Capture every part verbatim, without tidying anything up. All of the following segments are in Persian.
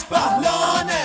بهلانه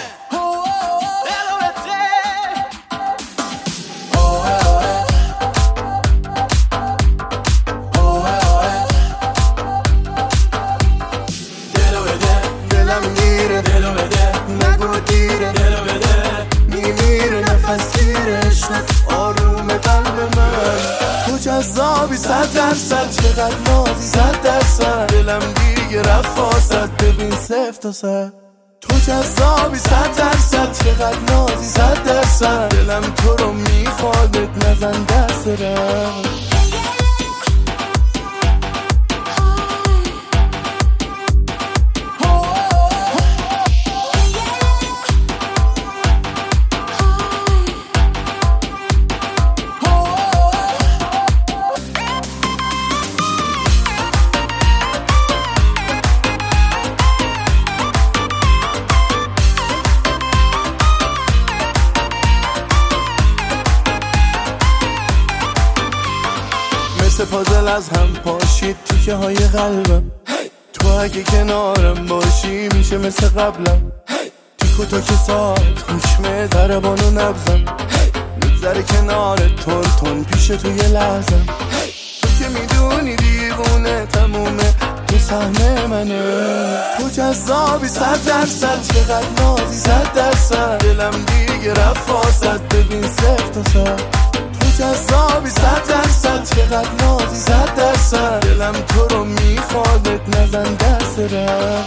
دلم میره دلو بده نگو دیره دلو بده میمیره نفس گیره عشقت آروم قلب من تو جذابی صد درصد چقدر نازی صد درصد دلم دیگه رفت واسد ببین صفر تا صد تو جذابی صد درصد چقدر نازی صد درصد دلم تو رو میخوادت نزن دست رم مثل پازل از هم پاشید تیکه های قلبم تو اگه کنارم باشی میشه مثل قبلم تیکو تا که ساعت خوشمه ضربان و نبزم میگذره کنار تون تون پیش تو یه لحظم تو که میدونی دیوونه تمومه تو سهم منه تو جذابی صد درصد چقدر نازی صد درصد دلم دیگه رفت واسد ببین صفر تا صد جذابی صد درصد چقدر نازی صد درصد دلم تو رو میخوادت نزن دست رم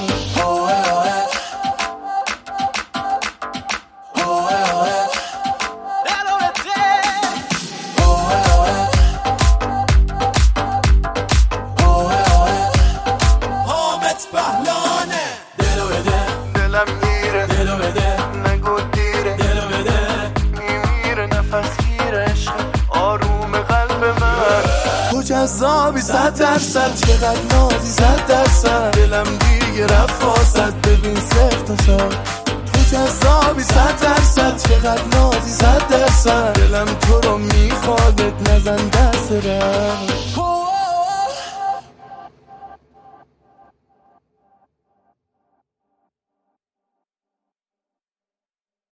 حامد بهلانه دلو بده دلم میره دلو بده نگو دیره دلو بده میمیره نفس گیره آروم قلب من تو جذابی صد درصد چقدر نازی صد درصد دلم دیگه رفت واسد ببین صفر تا صد تو جذابی صد درصد چقدر نازی صد درصد دلم تو رو میخوادت نزن دست رم